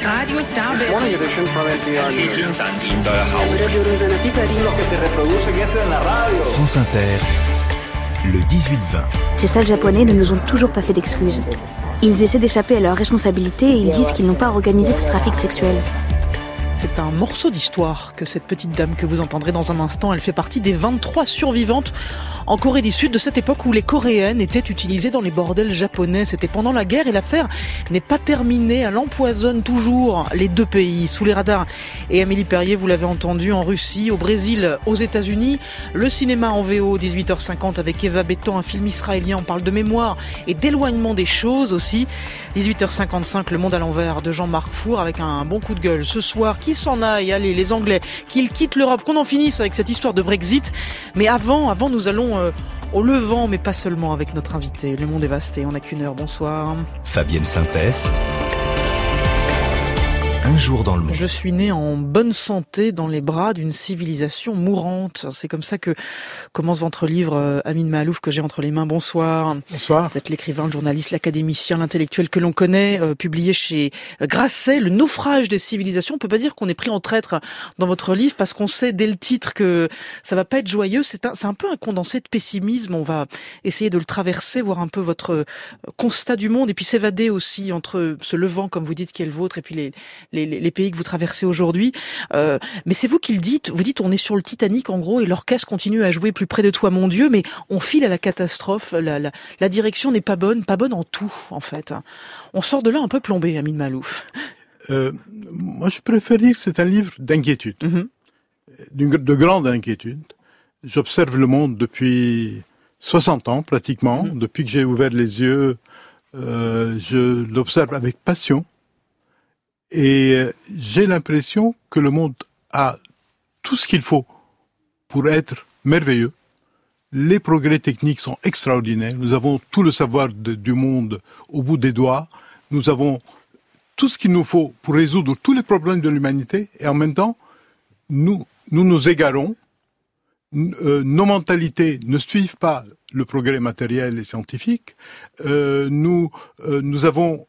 Radio Starbucks. Morning edition from NPR News. France Inter, le 18-20. Ces sales japonais ne nous ont toujours pas fait d'excuses. Ils essaient d'échapper à leurs responsabilités et ils disent qu'ils n'ont pas organisé ce trafic sexuel. C'est un morceau d'histoire que cette petite dame que vous entendrez dans un instant. Elle fait partie des 23 survivantes en Corée du Sud de cette époque où les Coréennes étaient utilisées dans les bordels japonais. C'était pendant la guerre et l'affaire n'est pas terminée. Elle empoisonne toujours les deux pays sous les radars. Et Amélie Perrier, vous l'avez entendu, en Russie, au Brésil, aux États-Unis. Le cinéma en VO, 18h50 avec Eva Béton, un film israélien. On parle de mémoire et d'éloignement des choses aussi. 18h55, Le Monde à l'envers de Jean-Marc Four avec un bon coup de gueule ce soir. Qui s'en aille, allez, les Anglais, qu'ils quittent l'Europe, qu'on en finisse avec cette histoire de Brexit. Mais avant, nous allons au Levant, mais pas seulement avec notre invité. Le monde est vaste et on n'a qu'une heure. Bonsoir. Fabienne Synthèse. Un jour dans le monde. Je suis née en bonne santé dans les bras d'une civilisation mourante. C'est comme ça que commence votre livre, Amin Maalouf, que j'ai entre les mains. Bonsoir. Bonsoir. Vous êtes l'écrivain, le journaliste, l'académicien, l'intellectuel que l'on connaît, publié chez Grasset, Le naufrage des civilisations. On peut pas dire qu'on est pris en traître dans votre livre parce qu'on sait dès le titre que ça va pas être joyeux. C'est un peu un condensé de pessimisme. On va essayer de le traverser, voir un peu votre constat du monde et puis s'évader aussi entre ce Levant, comme vous dites, qui est le vôtre, et puis les pays que vous traversez aujourd'hui. Mais c'est vous qui le dites. Vous dites on est sur le Titanic en gros et l'orchestre continue à jouer plus près de toi mon Dieu, mais on file à la catastrophe. La direction n'est pas bonne en tout en fait. On sort de là un peu plombé, Amin Maalouf. Moi je préfère dire que c'est un livre d'inquiétude, de grande inquiétude. J'observe le monde depuis 60 ans pratiquement, depuis que j'ai ouvert les yeux. Je l'observe avec passion. Et j'ai l'impression que le monde a tout ce qu'il faut pour être merveilleux. Les progrès techniques sont extraordinaires. Nous avons tout le savoir du monde au bout des doigts. Nous avons tout ce qu'il nous faut pour résoudre tous les problèmes de l'humanité. Et en même temps, nous nous égarons. Nos mentalités ne suivent pas le progrès matériel et scientifique. Nous avons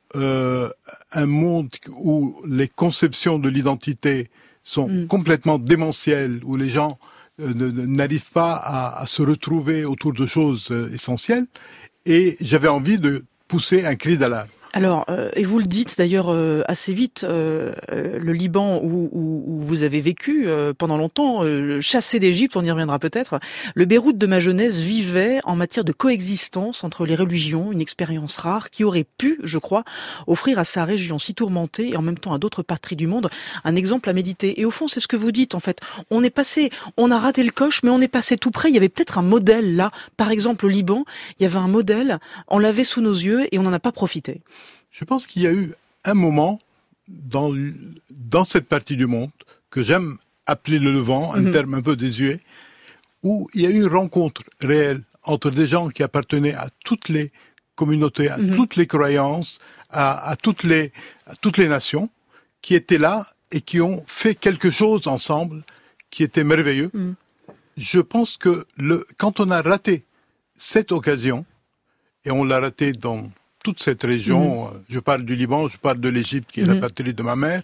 un monde où les conceptions de l'identité sont complètement démentielles, où les gens n'arrivent pas à se retrouver autour de choses essentielles. Et j'avais envie de pousser un cri d'alarme. Alors, et vous le dites d'ailleurs assez vite, le Liban où vous avez vécu pendant longtemps, chassé d'Égypte, on y reviendra peut-être, le Beyrouth de ma jeunesse vivait en matière de coexistence entre les religions, une expérience rare qui aurait pu, je crois, offrir à sa région si tourmentée et en même temps à d'autres parties du monde un exemple à méditer. Et au fond, c'est ce que vous dites en fait. On a raté le coche, mais on est passé tout près. Il y avait peut-être un modèle là. Par exemple, au Liban, il y avait un modèle, on l'avait sous nos yeux et on n'en a pas profité. Je pense qu'il y a eu un moment dans cette partie du monde que j'aime appeler le Levant, un terme un peu désuet, où il y a eu une rencontre réelle entre des gens qui appartenaient à toutes les communautés, à toutes les croyances, à toutes les nations, qui étaient là et qui ont fait quelque chose ensemble qui était merveilleux. Je pense que quand on a raté cette occasion, et on l'a raté dans toute cette région, je parle du Liban, je parle de l'Égypte qui est la patrie de ma mère.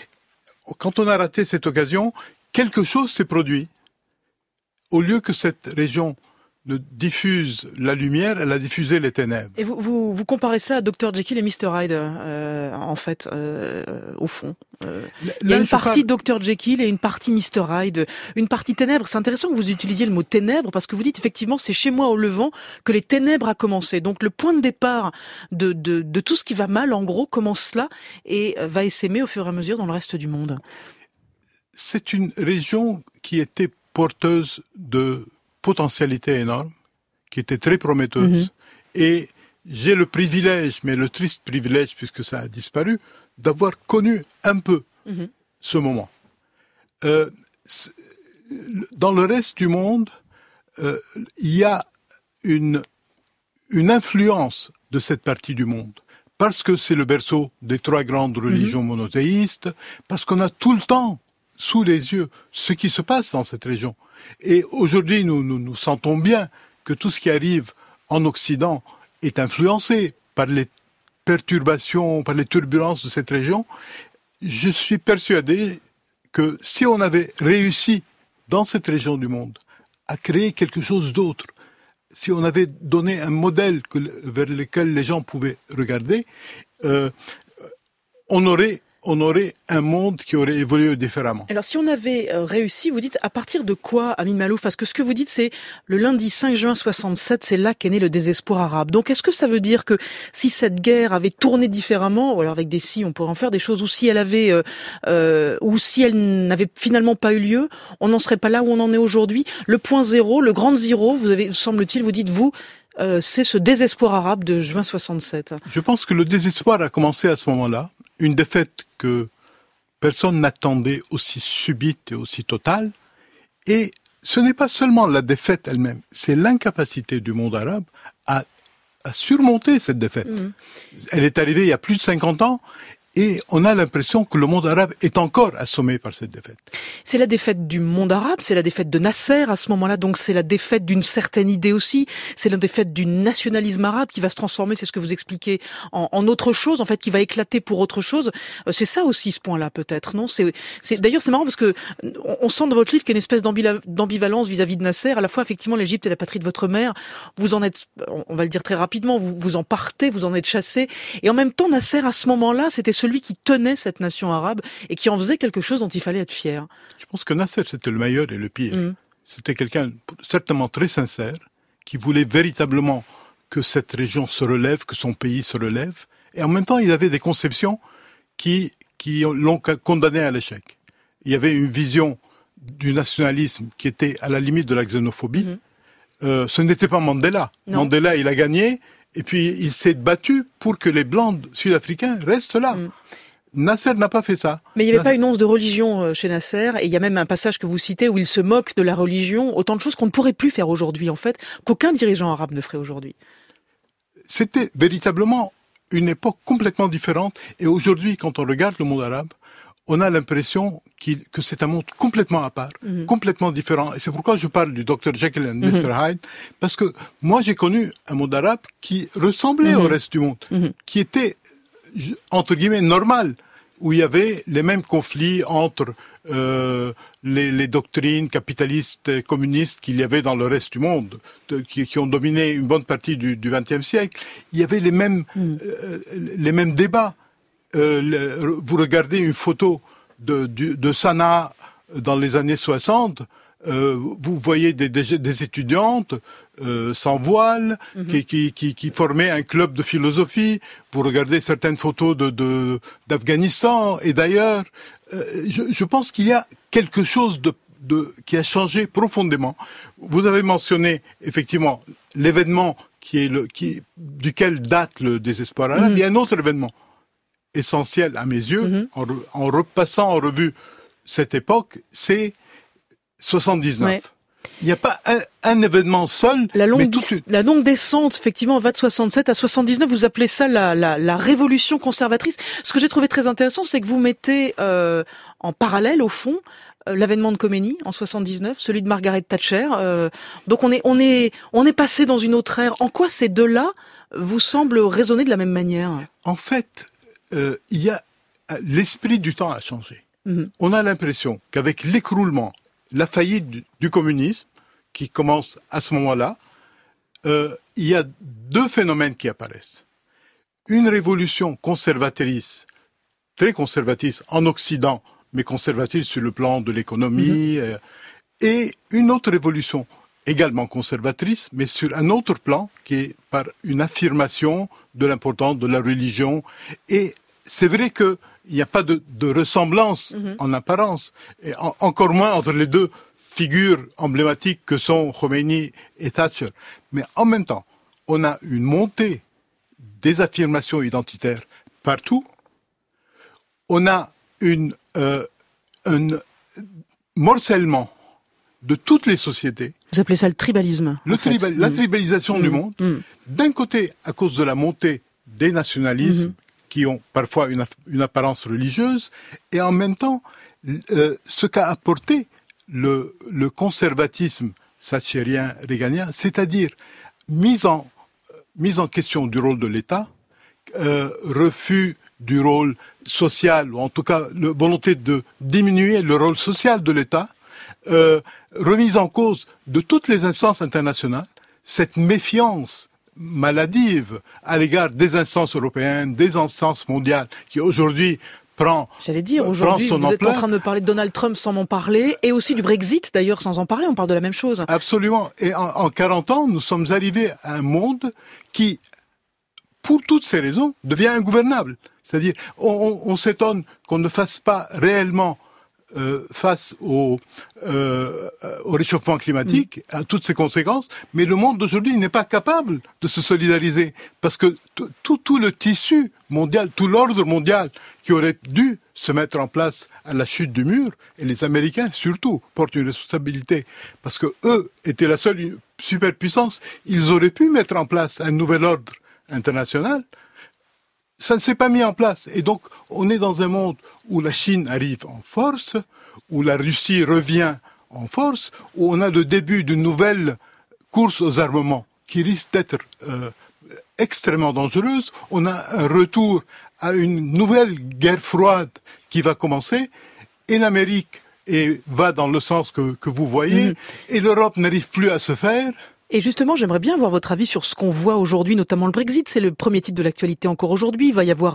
Quand on a raté cette occasion, quelque chose s'est produit. Au lieu que cette région ne diffuse la lumière, elle a diffusé les ténèbres. Et vous comparez ça à Dr Jekyll et Mr Hyde, en fait, au fond. Il y a une partie Dr Jekyll et une partie Mr Hyde, une partie ténèbres. C'est intéressant que vous utilisiez le mot ténèbres parce que vous dites effectivement c'est chez moi au Levant que les ténèbres a commencé. Donc le point de départ de tout ce qui va mal, en gros, commence là et va essaimer au fur et à mesure dans le reste du monde. C'est une région qui était porteuse de potentialité énorme, qui était très prometteuse. Et j'ai le privilège, mais le triste privilège, puisque ça a disparu, d'avoir connu un peu ce moment. Dans le reste du monde, il y a une influence de cette partie du monde, parce que c'est le berceau des trois grandes religions monothéistes, parce qu'on a tout le temps sous les yeux ce qui se passe dans cette région. Et aujourd'hui, nous sentons bien que tout ce qui arrive en Occident est influencé par les perturbations, par les turbulences de cette région. je suis persuadé que si on avait réussi dans cette région du monde à créer quelque chose d'autre, si on avait donné un modèle vers lequel les gens pouvaient regarder, on aurait un monde qui aurait évolué différemment. Alors si on avait réussi, vous dites à partir de quoi, Amin Maalouf? Parce que ce que vous dites, c'est le lundi 5 juin 67, c'est là qu'est né le désespoir arabe. Donc est-ce que ça veut dire que si cette guerre avait tourné différemment, ou alors avec des si, on pourrait en faire des choses, ou si elle avait, ou si elle n'avait finalement pas eu lieu, on n'en serait pas là où on en est aujourd'hui? Le point zéro, le grand zéro, vous avez, semble-t-il, vous dites vous, c'est ce désespoir arabe de juin 67. Je pense que le désespoir a commencé à ce moment-là. Une défaite que personne n'attendait aussi subite et aussi totale. Et ce n'est pas seulement la défaite elle-même, c'est l'incapacité du monde arabe à surmonter cette défaite. Elle est arrivée il y a plus de 50 ans. Et on a l'impression que le monde arabe est encore assommé par cette défaite. C'est la défaite du monde arabe, c'est la défaite de Nasser à ce moment-là, donc c'est la défaite d'une certaine idée aussi, c'est la défaite du nationalisme arabe qui va se transformer, c'est ce que vous expliquez, en autre chose, en fait, qui va éclater pour autre chose. C'est ça aussi, ce point-là, peut-être, non? D'ailleurs, c'est marrant parce que on sent dans votre livre qu'il y a une espèce d'ambivalence vis-à-vis de Nasser. À la fois, effectivement, l'Égypte est la patrie de votre mère. Vous en êtes, on va le dire très rapidement, vous en partez, vous en êtes chassé. Et en même temps, Nasser, à ce moment-là, c'était celui qui tenait cette nation arabe et qui en faisait quelque chose dont il fallait être fier. Je pense que Nasser, c'était le meilleur et le pire. C'était quelqu'un certainement très sincère, qui voulait véritablement que cette région se relève, que son pays se relève. Et en même temps, il avait des conceptions qui l'ont condamné à l'échec. Il y avait une vision du nationalisme qui était à la limite de la xénophobie. Ce n'était pas Mandela. Non. Mandela, il a gagné. Et puis, il s'est battu pour que les Blancs sud-africains restent là. Nasser n'a pas fait ça. Mais il n'y avait pas une once de religion chez Nasser, et il y a même un passage que vous citez où il se moque de la religion, autant de choses qu'on ne pourrait plus faire aujourd'hui, en fait, qu'aucun dirigeant arabe ne ferait aujourd'hui. C'était véritablement une époque complètement différente, et aujourd'hui, quand on regarde le monde arabe, on a l'impression que c'est un monde complètement à part, complètement différent. Et c'est pourquoi je parle du Dr Jekyll and Mr Hyde, parce que moi j'ai connu un monde arabe qui ressemblait au reste du monde, qui était, entre guillemets, normal, où il y avait les mêmes conflits entre les doctrines capitalistes et communistes qu'il y avait dans le reste du monde, qui ont dominé une bonne partie du XXe siècle. Il y avait les mêmes débats. Vous regardez une photo de Sanaa dans les années 60, vous voyez des étudiantes sans voile qui formaient un club de philosophie. Vous regardez certaines photos d'Afghanistan et d'ailleurs. Je pense qu'il y a quelque chose qui a changé profondément. Vous avez mentionné effectivement l'événement duquel date le désespoir arabe. Il y a un autre événement essentiel à mes yeux, en repassant en revue cette époque, c'est 79. Ouais. Il n'y a pas un événement seul. La longue descente, effectivement, va de 67 à 79. Vous appelez ça la révolution conservatrice. Ce que j'ai trouvé très intéressant, c'est que vous mettez en parallèle, au fond, l'avènement de Khomeini en 79, celui de Margaret Thatcher. Donc on est passé dans une autre ère. En quoi ces deux-là vous semblent résonner de la même manière? En fait, l'esprit du temps a changé. On a l'impression qu'avec l'écroulement, la faillite du communisme, qui commence à ce moment-là, il y a deux phénomènes qui apparaissent. Une révolution conservatrice, très conservatrice en Occident, mais conservatrice sur le plan de l'économie, et une autre révolution également conservatrice, mais sur un autre plan, qui est par une affirmation de l'importance de la religion. Et c'est vrai qu'il n'y a pas de ressemblance en apparence, et encore moins entre les deux figures emblématiques que sont Khomeini et Thatcher. Mais en même temps, on a une montée des affirmations identitaires partout. On a un morcellement de toutes les sociétés. Vous appelez ça le tribalisme. La tribalisation du monde. D'un côté, à cause de la montée des nationalismes, qui ont parfois une apparence religieuse, et en même temps, ce qu'a apporté le conservatisme thatchérien, réganien, c'est-à-dire mise en question du rôle de l'État, refus du rôle social, ou en tout cas la volonté de diminuer le rôle social de l'État, remise en cause de toutes les instances internationales, cette méfiance maladive à l'égard des instances européennes, des instances mondiales, qui aujourd'hui J'allais dire, aujourd'hui, vous êtes en train de me parler de Donald Trump sans m'en parler, et aussi du Brexit, d'ailleurs, sans en parler, on parle de la même chose. Absolument. Et en 40 ans, nous sommes arrivés à un monde qui, pour toutes ces raisons, devient ingouvernable. C'est-à-dire, on s'étonne qu'on ne fasse pas réellement face au réchauffement climatique, à toutes ses conséquences, mais le monde d'aujourd'hui n'est pas capable de se solidariser, parce que tout le tissu mondial, tout l'ordre mondial qui aurait dû se mettre en place à la chute du mur, et les Américains surtout portent une responsabilité, parce que eux étaient la seule superpuissance, ils auraient pu mettre en place un nouvel ordre international. Ça ne s'est pas mis en place. Et donc, on est dans un monde où la Chine arrive en force, où la Russie revient en force, où on a le début d'une nouvelle course aux armements qui risque d'être extrêmement dangereuse. On a un retour à une nouvelle guerre froide qui va commencer. Et l'Amérique va dans le sens que vous voyez, et l'Europe n'arrive plus à se faire. Et justement, j'aimerais bien avoir votre avis sur ce qu'on voit aujourd'hui, notamment le Brexit. C'est le premier titre de l'actualité encore aujourd'hui. Il va y avoir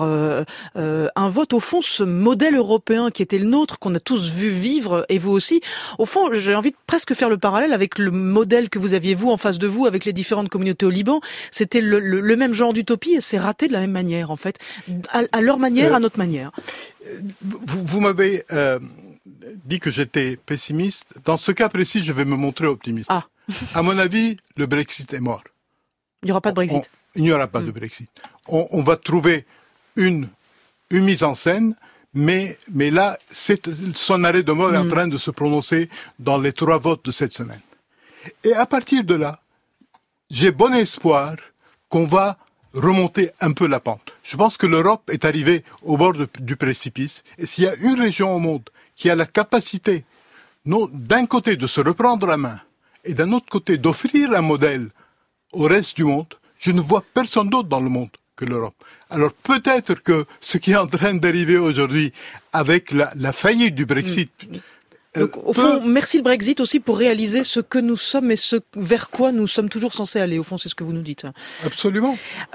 un vote. Au fond, ce modèle européen qui était le nôtre, qu'on a tous vu vivre, et vous aussi. Au fond, j'ai envie de presque faire le parallèle avec le modèle que vous aviez, vous, en face de vous, avec les différentes communautés au Liban. C'était le même genre d'utopie, et c'est raté de la même manière, en fait. À leur manière, à notre manière. Vous m'avez dit que j'étais pessimiste. Dans ce cas précis, je vais me montrer optimiste. Ah. À mon avis, le Brexit est mort. Il n'y aura pas de Brexit. Il n'y aura pas de Brexit. On va trouver une mise en scène, mais là, son arrêt de mort est en train de se prononcer dans les 3 votes de cette semaine. Et à partir de là, j'ai bon espoir qu'on va remonter un peu la pente. Je pense que l'Europe est arrivée au bord du précipice. Et s'il y a une région au monde qui a la capacité, d'un côté, de se reprendre la main, et d'un autre côté, d'offrir un modèle au reste du monde, je ne vois personne d'autre dans le monde que l'Europe. Alors peut-être que ce qui est en train d'arriver aujourd'hui avec la faillite du Brexit... Donc, au fond, merci le Brexit aussi pour réaliser ce que nous sommes et ce vers quoi nous sommes toujours censés aller. Au fond, c'est ce que vous nous dites. Absolument.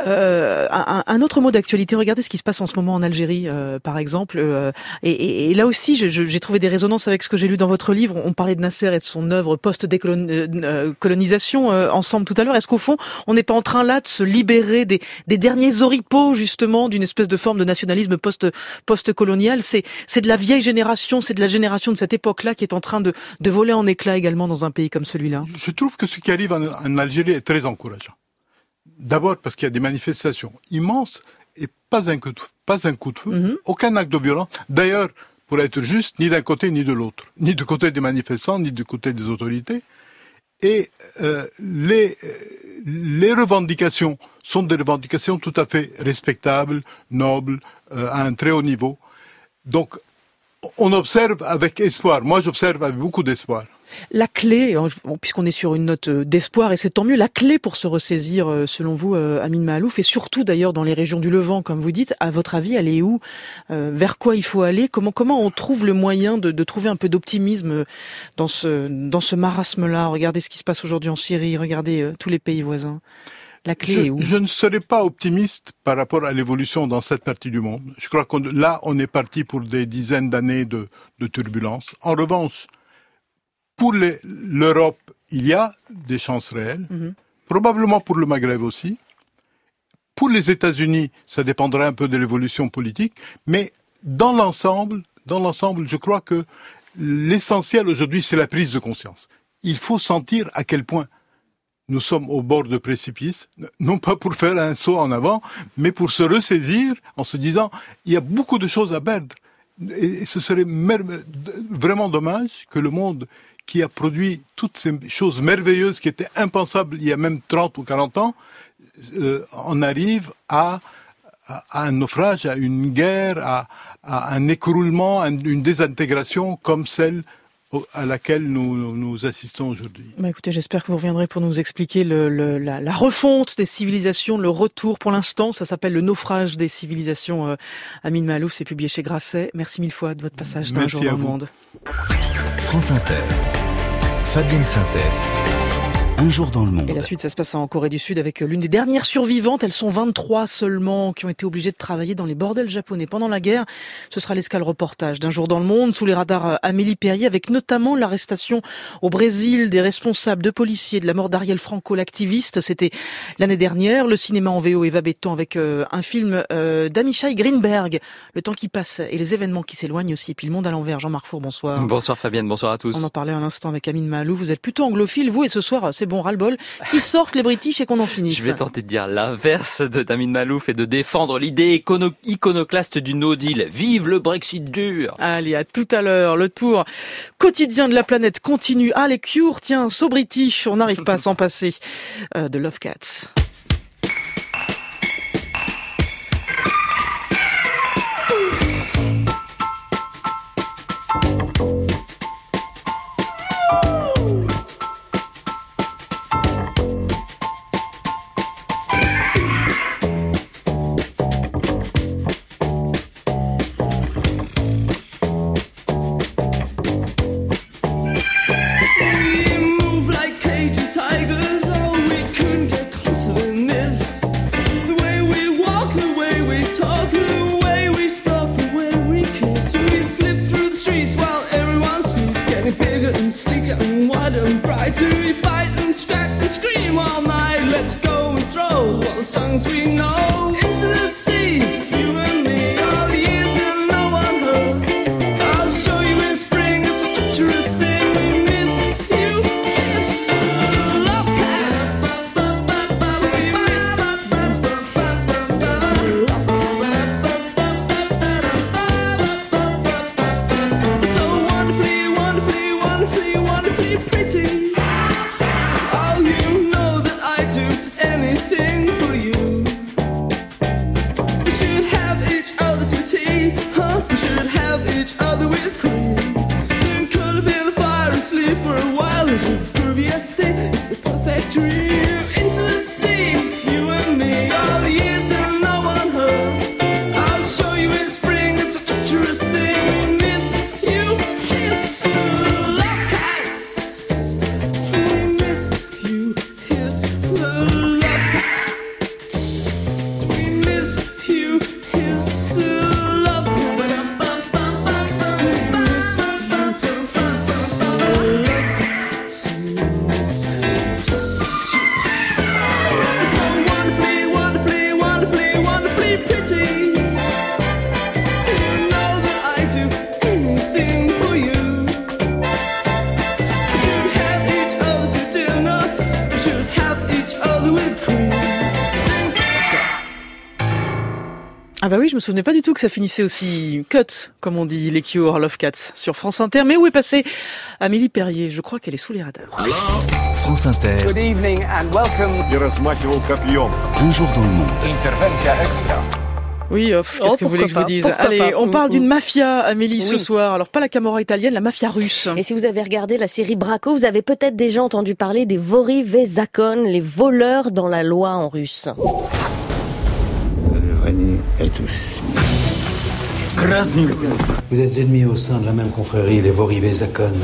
Un autre mot d'actualité, regardez ce qui se passe en ce moment en Algérie, par exemple. Et là aussi, j'ai trouvé des résonances avec ce que j'ai lu dans votre livre. On parlait de Nasser et de son œuvre post-décolonisation ensemble tout à l'heure. Est-ce qu'au fond, on n'est pas en train là de se libérer des derniers oripeaux, justement, d'une espèce de forme de nationalisme post-colonial? C'est de la vieille génération, c'est de la génération de cette époque-là qui est en train de voler en éclats également dans un pays comme celui-là. Je trouve que ce qui arrive en Algérie est très encourageant. D'abord parce qu'il y a des manifestations immenses et pas un coup de feu, aucun acte de violence. D'ailleurs, pour être juste, ni d'un côté ni de l'autre. Ni du côté des manifestants, ni du côté des autorités. Et les revendications sont des revendications tout à fait respectables, nobles, à un très haut niveau. Donc, on observe avec espoir. Moi, j'observe avec beaucoup d'espoir. La clé, puisqu'on est sur une note d'espoir, et c'est tant mieux, la clé pour se ressaisir, selon vous, Amin Maalouf, et surtout d'ailleurs dans les régions du Levant, comme vous dites, à votre avis, elle est où? Vers quoi il faut aller? Comment on trouve le moyen de trouver un peu d'optimisme dans ce marasme-là? Regardez ce qui se passe aujourd'hui en Syrie, regardez tous les pays voisins. La clé est où? Je ne serai pas optimiste par rapport à l'évolution dans cette partie du monde. Je crois qu'on est parti pour des dizaines d'années de turbulences. En revanche, pour l'Europe, il y a des chances réelles. Probablement pour le Maghreb aussi. Pour les États-Unis, ça dépendra un peu de l'évolution politique. Mais dans l'ensemble, je crois que l'essentiel aujourd'hui, c'est la prise de conscience. Il faut sentir à quel point nous sommes au bord de précipice, non pas pour faire un saut en avant, mais pour se ressaisir en se disant il y a beaucoup de choses à perdre. Et ce serait vraiment dommage que le monde qui a produit toutes ces choses merveilleuses qui étaient impensables il y a même 30 ou 40 ans, en arrive à un naufrage, à une guerre, à un écroulement, à une désintégration comme celle à laquelle nous assistons aujourd'hui. Écoutez, j'espère que vous reviendrez pour nous expliquer la refonte des civilisations, le retour. Pour l'instant, ça s'appelle le naufrage des civilisations. Amin Maalouf, c'est publié chez Grasset. Merci mille fois de votre passage d'un jour dans le monde. France Inter, Fabienne Synthèse. Un jour dans le monde. Et la suite, ça se passe en Corée du Sud avec l'une des dernières survivantes. Elles sont 23 seulement qui ont été obligées de travailler dans les bordels japonais pendant la guerre. Ce sera l'escale reportage d'Un jour dans le monde sous les radars Amélie Perrier, avec notamment l'arrestation au Brésil des responsables de policiers de la mort d'Ariel Franco, l'activiste. C'était l'année dernière. Le cinéma en VO Eva Béton avec un film d'Amichai Greenberg. Le temps qui passe et les événements qui s'éloignent aussi. Et puis le monde à l'envers. Jean-Marc Four, bonsoir. Bonsoir Fabienne, bonsoir à tous. On en parlait à l'instant avec Amin Maalouf. Vous êtes plutôt anglophile, vous, et ce soir, c'est bon, ras-le-bol, qui sortent les British et qu'on en finisse. Je vais tenter de dire l'inverse de Amin Maalouf et de défendre l'idée iconoclaste du no deal. Vive le Brexit dur. Allez, à tout à l'heure. Le tour quotidien de la planète continue. Les Cure, tiens, So British, on n'arrive pas à s'en passer. De Love Cats. Oui, je me souvenais pas du tout que ça finissait aussi cut, comme on dit, les Cure, Love Cats, sur France Inter. Mais où est passée Amélie Perrier? Je crois qu'elle est sous les radars. France Inter. Good evening and welcome. Un jour dans le monde. Intervention extra. Oui, qu'est-ce que vous voulez que je vous dise? Allez, on parle d'une mafia, Amélie, ce soir. Alors, pas la Camorra italienne, la mafia russe. Et si vous avez regardé la série Braco, vous avez peut-être déjà entendu parler des Vori Vezakon, les voleurs dans la loi en russe. Et tous. Vous êtes ennemis au sein de la même confrérie, les Vori-Vezakon.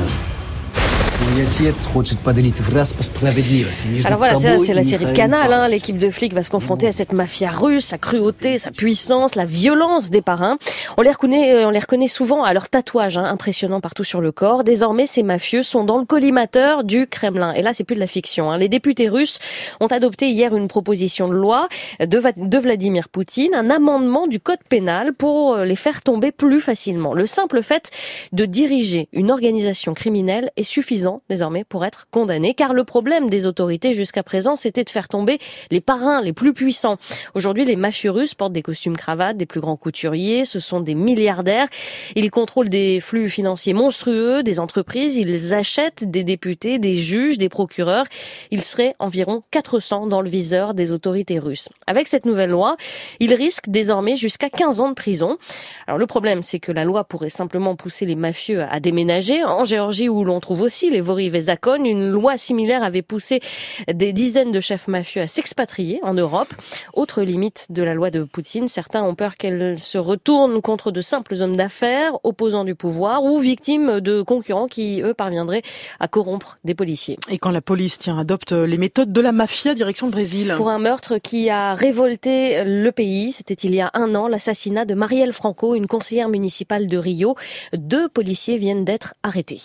Alors voilà, c'est la série de Canal. L'équipe de flics va se confronter à cette mafia russe, sa cruauté, sa puissance, la violence des parrains. On les reconnaît souvent à leurs tatouages impressionnants partout sur le corps. Désormais, ces mafieux sont dans le collimateur du Kremlin. Et là, c'est plus de la fiction. Les députés russes ont adopté hier une proposition de loi de Vladimir Poutine, un amendement du code pénal pour les faire tomber plus facilement. Le simple fait de diriger une organisation criminelle est suffisant ans désormais pour être condamnés, car le problème des autorités jusqu'à présent, c'était de faire tomber les parrains les plus puissants. Aujourd'hui, les mafieux russes portent des costumes cravates, des plus grands couturiers, ce sont des milliardaires. Ils contrôlent des flux financiers monstrueux, des entreprises, ils achètent des députés, des juges, des procureurs. Ils seraient environ 400 dans le viseur des autorités russes. Avec cette nouvelle loi, ils risquent désormais jusqu'à 15 ans de prison. Alors le problème, c'est que la loi pourrait simplement pousser les mafieux à déménager. En Géorgie, où l'on trouve aussi les Voriv et Zakon, une loi similaire avait poussé des dizaines de chefs mafieux à s'expatrier en Europe. Autre limite de la loi de Poutine, certains ont peur qu'elle se retourne contre de simples hommes d'affaires, opposants du pouvoir ou victimes de concurrents qui, eux, parviendraient à corrompre des policiers. Et quand la police, adopte les méthodes de la mafia, direction le Brésil. Pour un meurtre qui a révolté le pays, c'était il y a un an, l'assassinat de Marielle Franco, une conseillère municipale de Rio. 2 policiers viennent d'être arrêtés.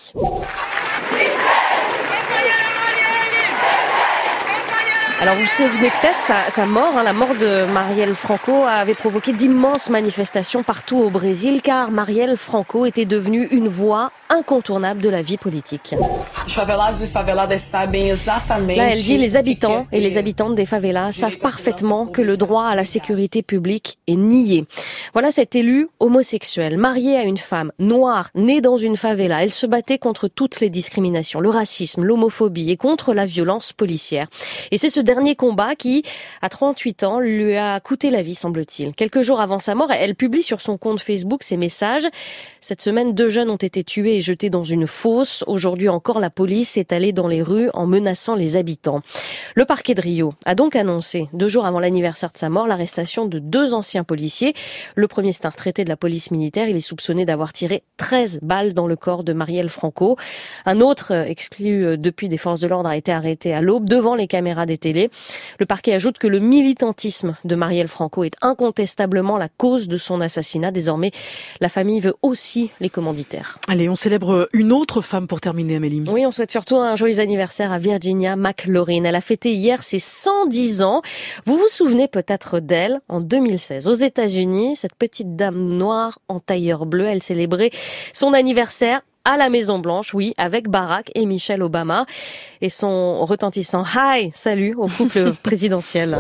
Alors vous vous souvenez peut-être, sa mort, la mort de Marielle Franco avait provoqué d'immenses manifestations partout au Brésil, car Marielle Franco était devenue une voix incontournable de la vie politique. Là, elle dit les habitants et les habitantes des favelas savent parfaitement que le droit à la sécurité publique est nié. Voilà cette élue homosexuelle, mariée à une femme noire, née dans une favela. Elle se battait contre toutes les discriminations, le racisme, l'homophobie et contre la violence policière. Et c'est ce dernier combat qui, à 38 ans, lui a coûté la vie, semble-t-il. Quelques jours avant sa mort, elle publie sur son compte Facebook ces messages. Cette semaine, 2 jeunes ont été tués et jetés dans une fosse. Aujourd'hui encore, la police est allée dans les rues en menaçant les habitants. Le parquet de Rio a donc annoncé, 2 jours avant l'anniversaire de sa mort, l'arrestation de 2 anciens policiers. Le premier, c'est un retraité de la police militaire. Il est soupçonné d'avoir tiré 13 balles dans le corps de Marielle Franco. Un autre, exclu depuis des forces de l'ordre, a été arrêté à l'aube devant les caméras des télés. Le parquet ajoute que le militantisme de Marielle Franco est incontestablement la cause de son assassinat. Désormais, la famille veut aussi les commanditaires. Allez, on célèbre une autre femme pour terminer, Amélie. Oui, on souhaite surtout un joyeux anniversaire à Virginia McLaurin. Elle a fêté hier ses 110 ans. Vous vous souvenez peut-être d'elle en 2016 aux États-Unis. Cette petite dame noire en tailleur bleu, elle célébrait son anniversaire à la Maison Blanche, oui, avec Barack et Michelle Obama et son retentissant hi, salut au couple présidentiel.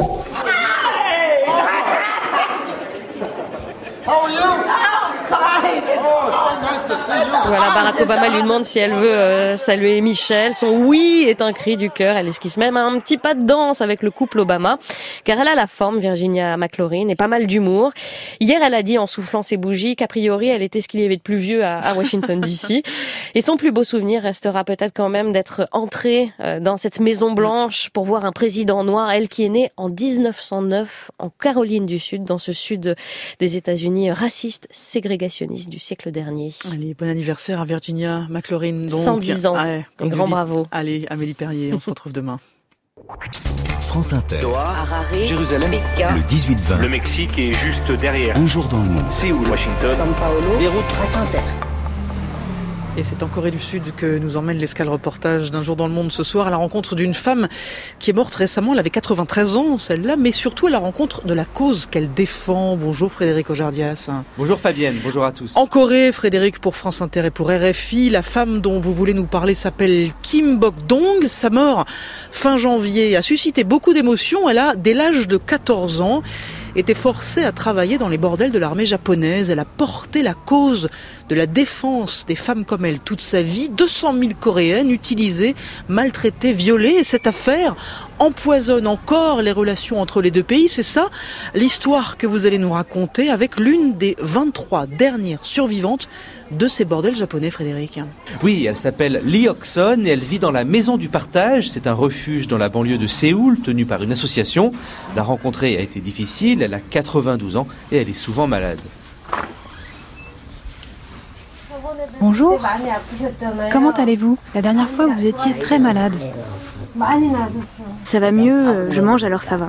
Voilà, Barack Obama lui demande si elle veut saluer Michelle. Son oui est un cri du cœur. Elle esquisse même un petit pas de danse avec le couple Obama, car elle a la forme, Virginia McLaurin, et pas mal d'humour. Hier, elle a dit en soufflant ses bougies qu'a priori, elle était ce qu'il y avait de plus vieux à Washington DC. Et son plus beau souvenir restera peut-être quand même d'être entrée dans cette Maison Blanche pour voir un président noir, elle qui est née en 1909 en Caroline du Sud, dans ce sud des États-Unis raciste, ségrégationniste du siècle dernier. Allez, bon anniversaire à Virginia McLaurin. Donc. 110 ans. Ouais, un grand bravo. Allez, Amélie Perrier, on se retrouve demain. France Inter. Doha, Harare, Jérusalem, Pékin, le 18-20. Le Mexique est juste derrière. Un jour dans le monde. Séoul, Washington, São Paulo, Beyrouth, France Inter. Et c'est en Corée du Sud que nous emmène l'escale reportage d'un jour dans le monde ce soir à la rencontre d'une femme qui est morte récemment. Elle avait 93 ans, celle-là, mais surtout à la rencontre de la cause qu'elle défend. Bonjour Frédéric Ojardias. Bonjour Fabienne, bonjour à tous. En Corée, Frédéric, pour France Inter et pour RFI, la femme dont vous voulez nous parler s'appelle Kim Bok-dong. Sa mort fin janvier a suscité beaucoup d'émotions. Elle a, dès l'âge de 14 ans, était forcée à travailler dans les bordels de l'armée japonaise. Elle a porté la cause de la défense des femmes comme elle toute sa vie. 200 000 Coréennes utilisées, maltraitées, violées. Et cette affaire empoisonne encore les relations entre les 2 pays. C'est ça l'histoire que vous allez nous raconter avec l'une des 23 dernières survivantes de ces bordels japonais, Frédéric. Oui, elle s'appelle Lee Ok-son et elle vit dans la Maison du Partage. C'est un refuge dans la banlieue de Séoul, tenu par une association. La rencontrer a été difficile, elle a 92 ans et elle est souvent malade. Bonjour, comment allez-vous? La dernière fois, vous étiez très malade. Ça va mieux, je mange alors ça va.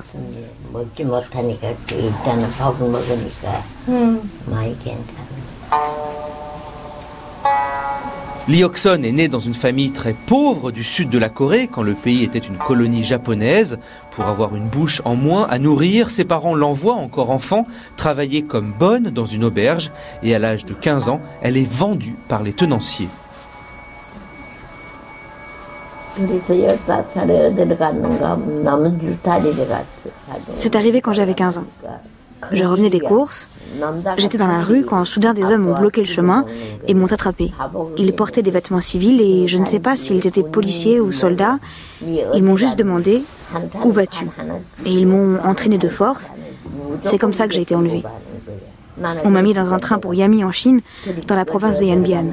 Lee Ok-son est née dans une famille très pauvre du sud de la Corée quand le pays était une colonie japonaise. Pour avoir une bouche en moins à nourrir, ses parents l'envoient, encore enfant, travailler comme bonne dans une auberge. Et à l'âge de 15 ans, elle est vendue par les tenanciers. C'est arrivé quand j'avais 15 ans. Je revenais des courses. J'étais dans la rue quand soudain des hommes ont bloqué le chemin et m'ont attrapé. Ils portaient des vêtements civils et je ne sais pas s'ils étaient policiers ou soldats. Ils m'ont juste demandé « Où vas-tu ?» Et ils m'ont entraîné de force. C'est comme ça que j'ai été enlevée. On m'a mis dans un train pour Yami en Chine, dans la province de Yanbian.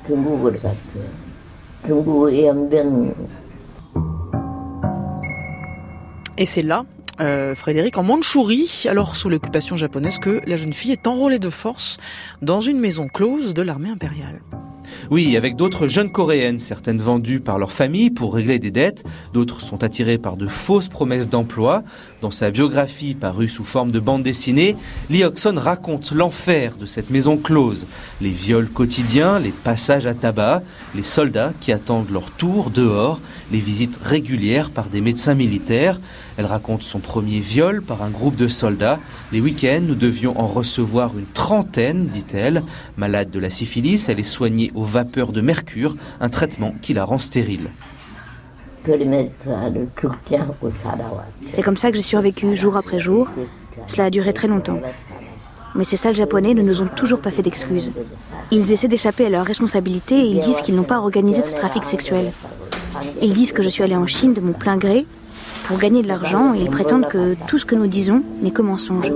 Et c'est là, Frédéric, en Mandchourie, alors sous l'occupation japonaise, que la jeune fille est enrôlée de force dans une maison close de l'armée impériale. Oui, avec d'autres jeunes coréennes, certaines vendues par leur famille pour régler des dettes, d'autres sont attirées par de fausses promesses d'emploi. Dans sa biographie parue sous forme de bande dessinée, Lee Hyok-sun raconte l'enfer de cette maison close. Les viols quotidiens, les passages à tabac, les soldats qui attendent leur tour dehors, les visites régulières par des médecins militaires. Elle raconte son premier viol par un groupe de soldats. Les week-ends, nous devions en recevoir une trentaine, dit-elle. Malade de la syphilis, elle est soignée aux vapeurs de mercure, un traitement qui la rend stérile. C'est comme ça que j'ai survécu jour après jour. Cela a duré très longtemps. Mais ces sales Japonais ne nous ont toujours pas fait d'excuses. Ils essaient d'échapper à leurs responsabilités et ils disent qu'ils n'ont pas organisé ce trafic sexuel. Ils disent que je suis allée en Chine de mon plein gré pour gagner de l'argent et ils prétendent que tout ce que nous disons n'est que mensonge.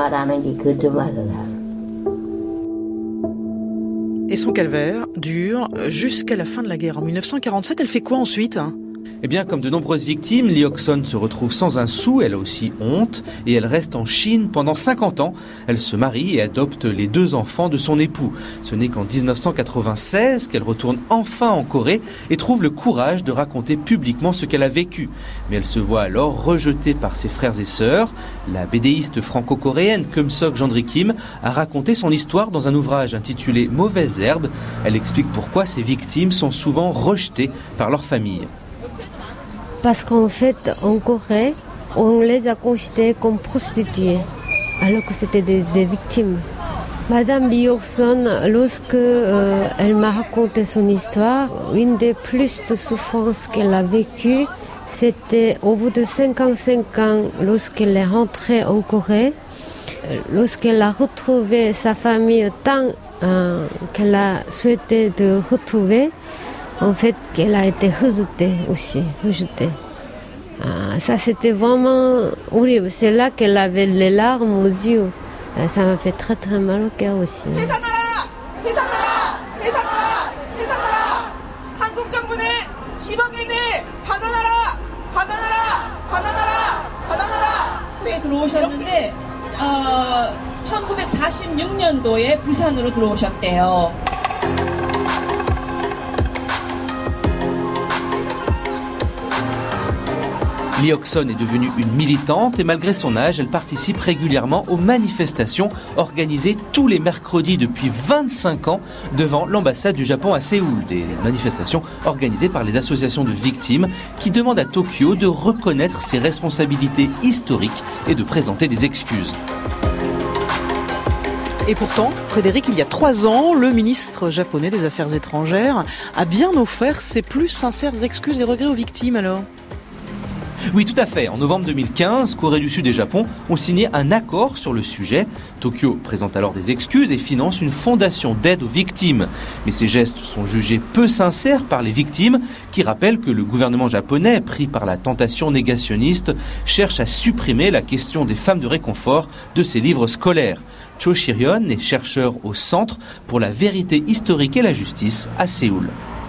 Et son calvaire dure jusqu'à la fin de la guerre. En 1947, elle fait quoi ensuite ? Eh bien, comme de nombreuses victimes, Lee Hyok-sun se retrouve sans un sou, elle a aussi honte, et elle reste en Chine pendant 50 ans. Elle se marie et adopte les 2 enfants de son époux. Ce n'est qu'en 1996 qu'elle retourne enfin en Corée et trouve le courage de raconter publiquement ce qu'elle a vécu. Mais elle se voit alors rejetée par ses frères et sœurs. La bédéiste franco-coréenne Keum Sok Jandri Kim a raconté son histoire dans un ouvrage intitulé « Mauvaises herbes ». Elle explique pourquoi ces victimes sont souvent rejetées par leur famille. Parce qu'en fait, en Corée, on les a considérés comme prostituées, alors que c'était des victimes. Madame Lee Hyok-sun, lorsque elle m'a raconté son histoire, une des plus de souffrances qu'elle a vécues, c'était au bout de 55 ans, lorsqu'elle est rentrée en Corée, lorsqu'elle a retrouvé sa famille tant qu'elle a souhaité de retrouver, en fait, qu'elle a été rejetée aussi, rejetée. Ça, c'était vraiment horrible. C'est là qu'elle avait les larmes aux yeux. Ça m'a fait très très mal au cœur aussi. 들어오셨는데 1946년도에 부산으로 들어오셨대요. Lee Hyok-sun est devenue une militante et malgré son âge, elle participe régulièrement aux manifestations organisées tous les mercredis depuis 25 ans devant l'ambassade du Japon à Séoul. Des manifestations organisées par les associations de victimes qui demandent à Tokyo de reconnaître ses responsabilités historiques et de présenter des excuses. Et pourtant, Frédéric, il y a 3 ans, le ministre japonais des Affaires étrangères a bien offert ses plus sincères excuses et regrets aux victimes alors. Oui, tout à fait. En novembre 2015, Corée du Sud et Japon ont signé un accord sur le sujet. Tokyo présente alors des excuses et finance une fondation d'aide aux victimes. Mais ces gestes sont jugés peu sincères par les victimes qui rappellent que le gouvernement japonais, pris par la tentation négationniste, cherche à supprimer la question des femmes de réconfort de ses livres scolaires. Cho Shiryeon est chercheur au Centre pour la vérité historique et la justice à Séoul.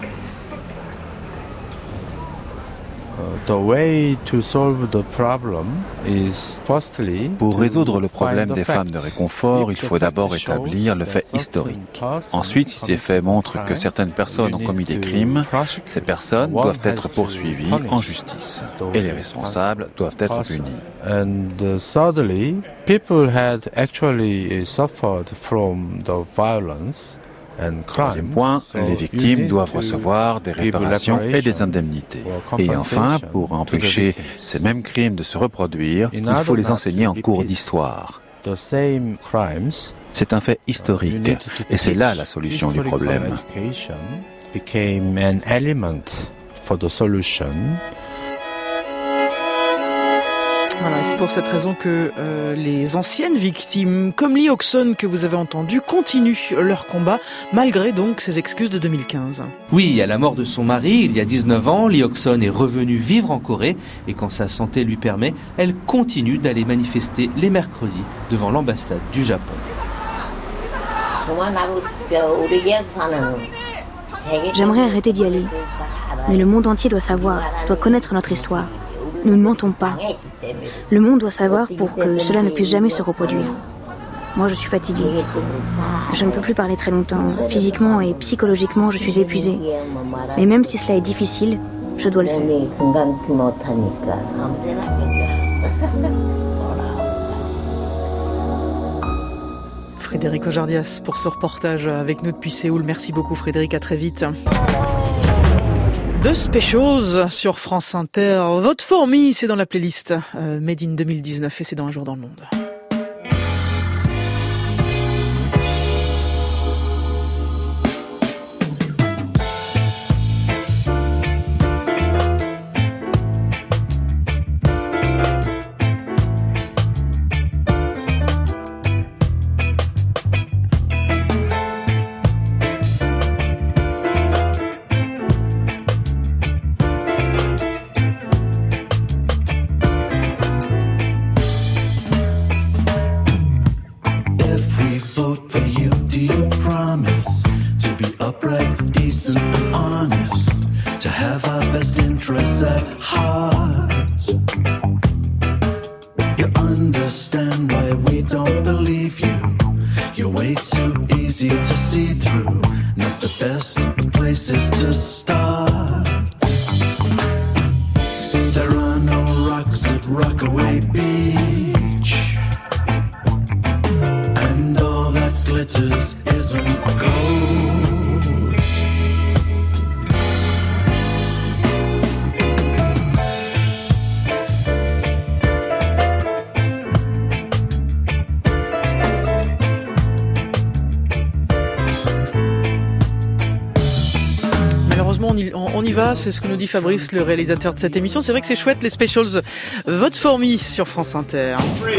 Pour résoudre le problème des femmes de réconfort, il faut d'abord établir le fait historique. Ensuite, si ces faits montrent que certaines personnes ont commis des crimes, ces personnes doivent être poursuivies en justice et les responsables doivent être punis. Troisième point, les victimes doivent recevoir des réparations et des indemnités. Et enfin, pour empêcher ces mêmes crimes de se reproduire, il faut les enseigner en cours d'histoire. C'est un fait historique et c'est là la solution du problème. for the solution. Voilà, c'est pour cette raison que les anciennes victimes, comme Lee Ok-sun que vous avez entendu, continuent leur combat, malgré donc ces excuses de 2015. Oui, à la mort de son mari, il y a 19 ans, Lee Ok-sun est revenue vivre en Corée et quand sa santé lui permet, elle continue d'aller manifester les mercredis devant l'ambassade du Japon. J'aimerais arrêter d'y aller, mais le monde entier doit savoir, doit connaître notre histoire. Nous ne mentons pas. Le monde doit savoir pour que cela ne puisse jamais se reproduire. Moi, je suis fatiguée. Je ne peux plus parler très longtemps. Physiquement et psychologiquement, je suis épuisée. Mais même si cela est difficile, je dois le faire. Frédéric Ojardias pour ce reportage avec nous depuis Séoul. Merci beaucoup Frédéric, à très vite. The Specials sur France Inter. Vote for me, c'est dans la playlist Made in 2019 et c'est dans Un jour dans le monde. On y va, c'est ce que nous dit Fabrice, le réalisateur de cette émission. C'est vrai que c'est chouette, les specials. Vote for me sur France Inter.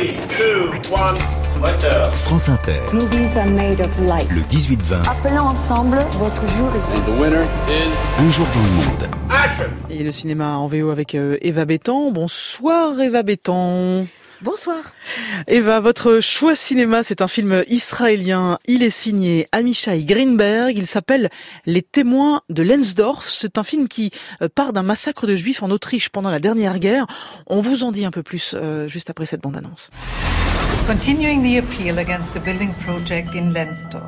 3, 2, 1, France Inter. Movies are made of light. Le 18-20. Appelez ensemble votre jury. And the winner is... Un jour dans le monde. Action. Et le cinéma en VO avec Eva Bétan. Bonsoir Eva Bétan. Bonsoir. Eva, votre choix cinéma, c'est un film israélien. Il est signé Amichai Greenberg. Il s'appelle Les témoins de Lensdorf. C'est un film qui part d'un massacre de juifs en Autriche pendant la dernière guerre. On vous en dit un peu plus juste après cette bande-annonce. Continuing the appeal against the building project in Lensdorf.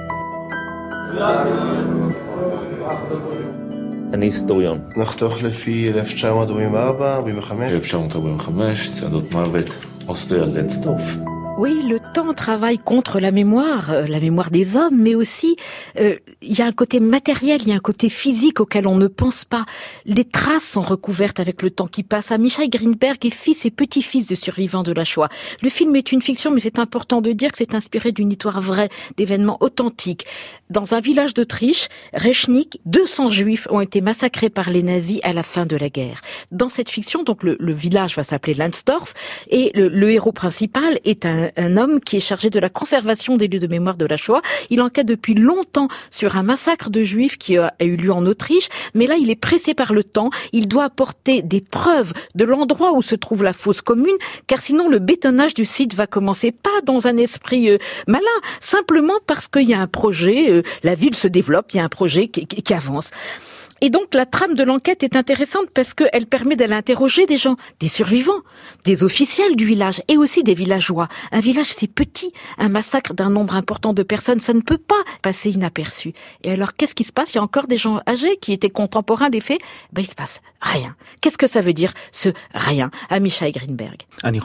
אני היסטוריון. נחתוך לפי 1944, 1945, צעדות מוות, אוסטריה, לנסדורף. Oui, le temps travaille contre la mémoire des hommes, mais aussi il y a un côté matériel, il y a un côté physique auquel on ne pense pas. Les traces sont recouvertes avec le temps qui passe. Amichai Greenberg est fils et petit-fils de survivants de la Shoah. Le film est une fiction, mais c'est important de dire que c'est inspiré d'une histoire vraie, d'événements authentiques. Dans un village d'Autriche, Rechnik, 200 juifs ont été massacrés par les nazis à la fin de la guerre. Dans cette fiction, donc le village va s'appeler Lensdorf, et le héros principal est un homme qui est chargé de la conservation des lieux de mémoire de la Shoah. Il enquête depuis longtemps sur un massacre de juifs qui a eu lieu en Autriche, mais là il est pressé par le temps. Il doit apporter des preuves de l'endroit où se trouve la fosse commune, car sinon le bétonnage du site va commencer, pas dans un esprit malin, simplement parce qu'il y a un projet, la ville se développe, il y a un projet qui avance. Et donc la trame de l'enquête est intéressante parce qu'elle permet d'aller interroger des gens, des survivants, des officiels du village et aussi des villageois. Un village c'est petit, un massacre d'un nombre important de personnes, ça ne peut pas passer inaperçu. Et alors qu'est-ce qui se passe? Il y a encore des gens âgés qui étaient contemporains des faits. Il se passe rien. Qu'est-ce que ça veut dire ce rien? Amichai Greenberg.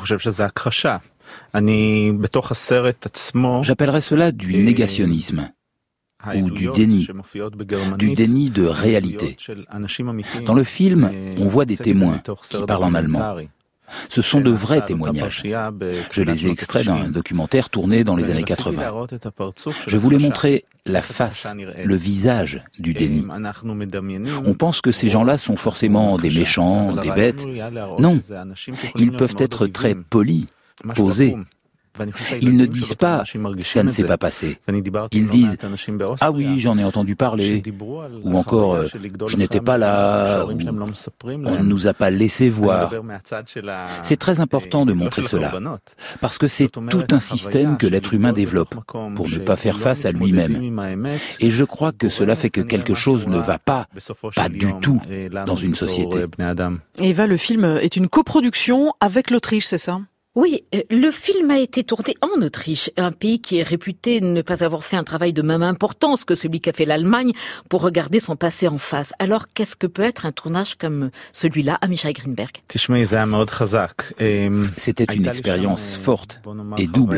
J'appellerais cela du négationnisme. Ou du déni de réalité. Dans le film, on voit des témoins qui parlent en allemand. Ce sont de vrais témoignages. Je les ai extraits d'un documentaire tourné dans les années 80. Je voulais montrer la face, le visage du déni. On pense que ces gens-là sont forcément des méchants, des bêtes. Non, ils peuvent être très polis, posés. Ils ne disent pas « ça ne s'est pas passé ». Ils disent « ah oui, j'en ai entendu parler » ou encore « je n'étais pas là » ou « on ne nous a pas laissé voir ». C'est très important de montrer cela, parce que c'est tout un système que l'être humain développe pour ne pas faire face à lui-même. Et je crois que cela fait que quelque chose ne va pas du tout dans une société. Eva, le film est une coproduction avec l'Autriche, c'est ça ? Oui, le film a été tourné en Autriche, un pays qui est réputé ne pas avoir fait un travail de même importance que celui qu'a fait l'Allemagne pour regarder son passé en face. Alors, qu'est-ce que peut être un tournage comme celui-là à Amichai Greenberg ? C'était une expérience forte et double,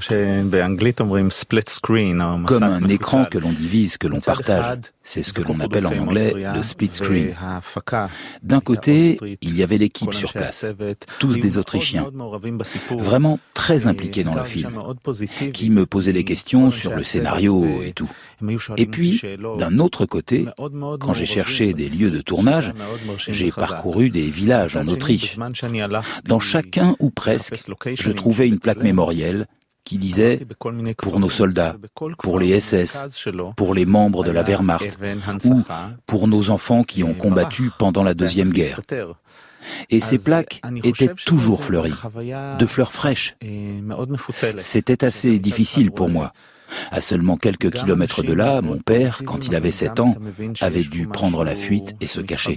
comme un écran que l'on divise, que l'on partage. C'est ce que l'on appelle en anglais le split screen. D'un côté, il y avait l'équipe sur place, tous des Autrichiens, vraiment très impliqués dans le film, qui me posaient des questions sur le scénario et tout. Et puis, d'un autre côté, quand j'ai cherché des lieux de tournage, j'ai parcouru des villages en Autriche. Dans chacun ou presque, je trouvais une plaque mémorielle qui disait « pour nos soldats, pour les SS, pour les membres de la Wehrmacht ou pour nos enfants qui ont combattu pendant la Deuxième Guerre ». Et ces plaques étaient toujours fleuries, de fleurs fraîches. C'était assez difficile pour moi. À seulement quelques kilomètres de là, mon père, quand il avait 7 ans, avait dû prendre la fuite et se cacher.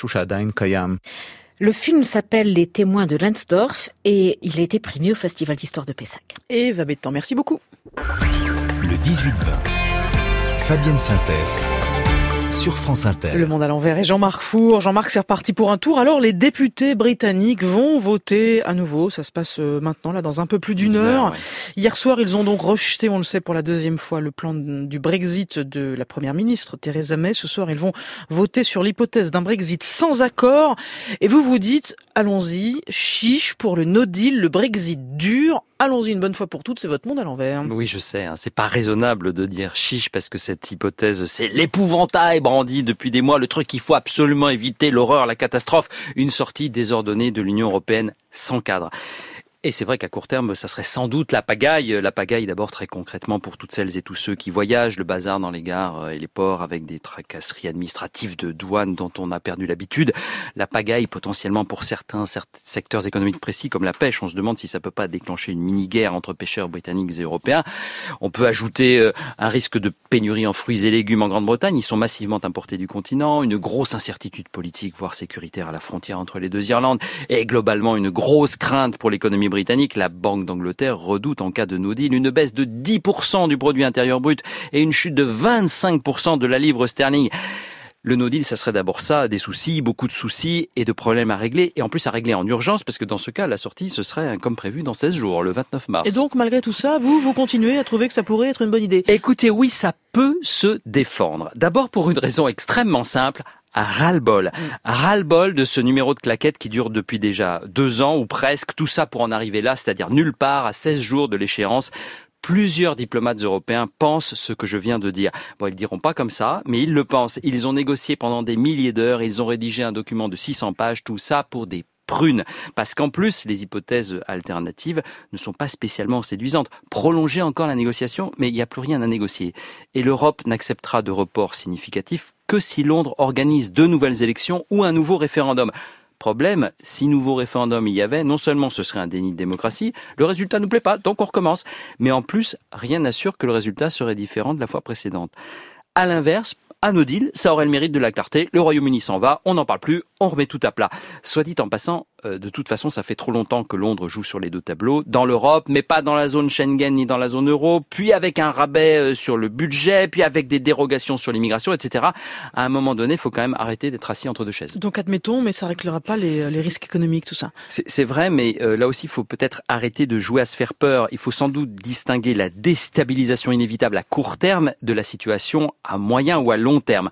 Le film s'appelle Les témoins de Lensdorf et il a été primé au Festival d'histoire de Pessac. Et Eva Bétan, merci beaucoup. Le 18-20, Fabienne Synthèse sur France Inter. Le Monde à l'envers et Jean-Marc Four. Jean-Marc, c'est reparti pour un tour. Alors, les députés britanniques vont voter à nouveau. Ça se passe maintenant, là, dans un peu plus d'une heure. Ouais. Hier soir, ils ont donc rejeté, on le sait, pour la deuxième fois, le plan du Brexit de la première ministre, Theresa May. Ce soir, ils vont voter sur l'hypothèse d'un Brexit sans accord. Et vous vous dites, allons-y, chiche pour le no deal, le Brexit dur. Allons-y une bonne fois pour toutes, c'est votre monde à l'envers. Oui, je sais, c'est pas raisonnable de dire chiche parce que cette hypothèse, c'est l'épouvantail brandi depuis des mois, le truc qu'il faut absolument éviter, l'horreur, la catastrophe, une sortie désordonnée de l'Union européenne sans cadre. Et c'est vrai qu'à court terme, ça serait sans doute la pagaille. La pagaille d'abord très concrètement pour toutes celles et tous ceux qui voyagent, le bazar dans les gares et les ports avec des tracasseries administratives de douane dont on a perdu l'habitude. La pagaille potentiellement pour certains secteurs économiques précis comme la pêche. On se demande si ça peut pas déclencher une mini-guerre entre pêcheurs britanniques et européens. On peut ajouter un risque de pénurie en fruits et légumes en Grande-Bretagne. Ils sont massivement importés du continent. Une grosse incertitude politique, voire sécuritaire à la frontière entre les deux Irlandes. Et globalement, une grosse crainte pour l'économie britannique. La Banque d'Angleterre redoute en cas de no deal une baisse de 10% du produit intérieur brut et une chute de 25% de la livre sterling. Le no deal, ça serait d'abord ça, des soucis, beaucoup de soucis et de problèmes à régler, et en plus à régler en urgence, parce que dans ce cas, la sortie, ce serait comme prévu dans 16 jours, le 29 mars. Et donc, malgré tout ça, vous continuez à trouver que ça pourrait être une bonne idée? Écoutez, oui, ça peut se défendre. D'abord pour une raison extrêmement simple, ras-le-bol. Ras-le-bol de ce numéro de claquettes qui dure depuis déjà 2 ans, ou presque, tout ça pour en arriver là, c'est-à-dire nulle part, à 16 jours de l'échéance. Plusieurs diplomates européens pensent ce que je viens de dire. Bon, ils le diront pas comme ça, mais ils le pensent. Ils ont négocié pendant des milliers d'heures, ils ont rédigé un document de 600 pages, tout ça pour des prunes. Parce qu'en plus, les hypothèses alternatives ne sont pas spécialement séduisantes. Prolonger encore la négociation, mais il n'y a plus rien à négocier. Et l'Europe n'acceptera de report significatif que si Londres organise 2 nouvelles élections ou un nouveau référendum. Problème, si nouveau référendum il y avait, non seulement ce serait un déni de démocratie, le résultat nous plaît pas, donc on recommence. Mais en plus, rien n'assure que le résultat serait différent de la fois précédente. À l'inverse, un no deal, ça aurait le mérite de la clarté, le Royaume-Uni s'en va, on n'en parle plus, on remet tout à plat. Soit dit en passant, de toute façon, ça fait trop longtemps que Londres joue sur les 2 tableaux, dans l'Europe, mais pas dans la zone Schengen ni dans la zone euro, puis avec un rabais sur le budget, puis avec des dérogations sur l'immigration, etc. À un moment donné, il faut quand même arrêter d'être assis entre 2 chaises. Donc admettons, mais ça ne réglera pas les risques économiques, tout ça. C'est vrai, mais là aussi, il faut peut-être arrêter de jouer à se faire peur. Il faut sans doute distinguer la déstabilisation inévitable à court terme de la situation à moyen ou à long terme.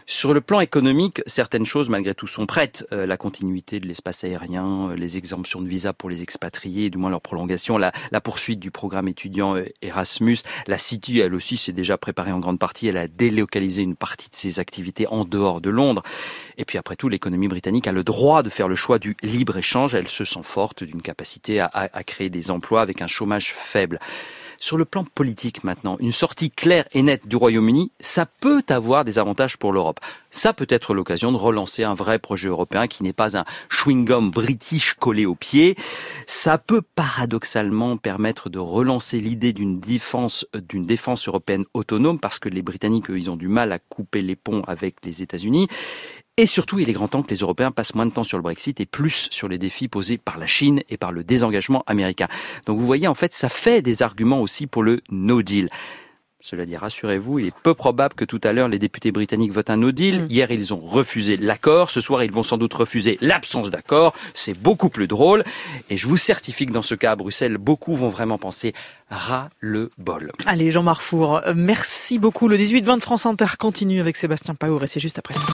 Sur le plan économique, certaines choses malgré tout sont prêtes. La continuité de l'espace aérien, les exemptions de visa pour les expatriés, du moins leur prolongation, la poursuite du programme étudiant Erasmus. La City, elle aussi, s'est déjà préparée en grande partie. Elle a délocalisé une partie de ses activités en dehors de Londres. Et puis après tout, l'économie britannique a le droit de faire le choix du libre-échange. Elle se sent forte d'une capacité à créer des emplois avec un chômage faible. Sur le plan politique maintenant, une sortie claire et nette du Royaume-Uni, ça peut avoir des avantages pour l'Europe. Ça peut être l'occasion de relancer un vrai projet européen qui n'est pas un chewing-gum british collé au pied. Ça peut paradoxalement permettre de relancer l'idée d'une défense européenne autonome parce que les Britanniques, eux, ils ont du mal à couper les ponts avec les États-Unis. Et surtout, il est grand temps que les Européens passent moins de temps sur le Brexit et plus sur les défis posés par la Chine et par le désengagement américain. Donc vous voyez, en fait, ça fait des arguments aussi pour le no deal. Cela dit, rassurez-vous, il est peu probable que tout à l'heure les députés britanniques votent un no deal. Hier, ils ont refusé l'accord. Ce soir, ils vont sans doute refuser l'absence d'accord. C'est beaucoup plus drôle. Et je vous certifie que dans ce cas à Bruxelles, beaucoup vont vraiment penser ras-le-bol. Allez, Jean-Marc Four, merci beaucoup. Le 18-20 de France Inter continue avec Sébastien Paour et c'est juste après ça.